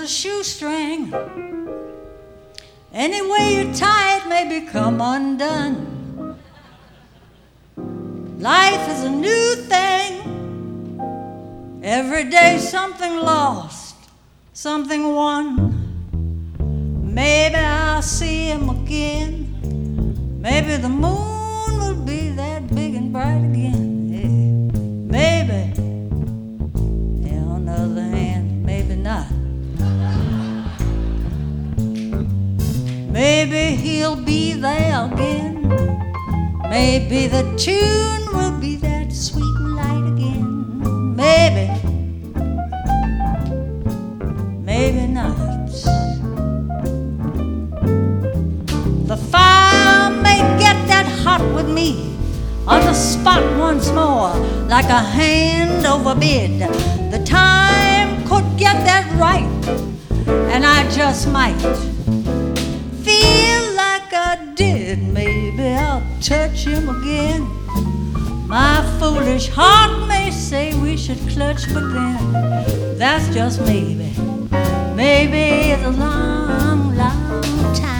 shoestring. Any way you tie it may become undone. Life is a new thing. Every day something lost, something won. Maybe I'll see him again. Maybe the moon will be that big and bright again. Hey, maybe. Yeah, on the other hand, maybe not. Maybe he'll be there again. Maybe the tune will be that sweet and light again. Maybe. Maybe not. The fire may get that hot with me on the spot once more, like a hand overbid. The time could get that right, and I just might feel like I did. Maybe I'll touch him again. My foolish heart may say we should clutch, but then that's just maybe. Maybe it's a long, long time.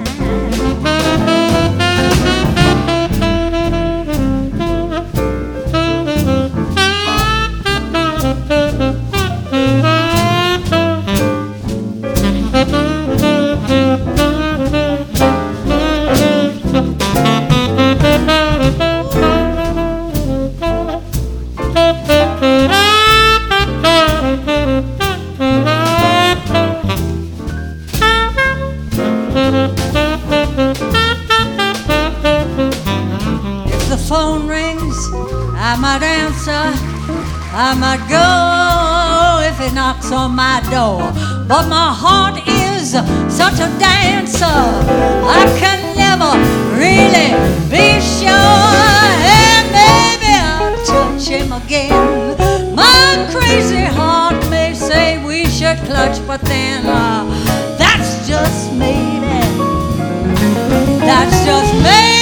Phone rings, I might answer, I might go if it knocks on my door. But my heart is such a dancer, I can never really be sure. And maybe I'll touch him again. My crazy heart may say we should clutch, but then that's just maybe. That's just maybe.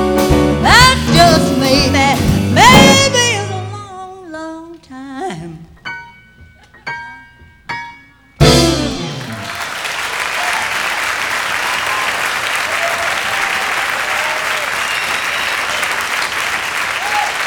Maybe it's a long, long time.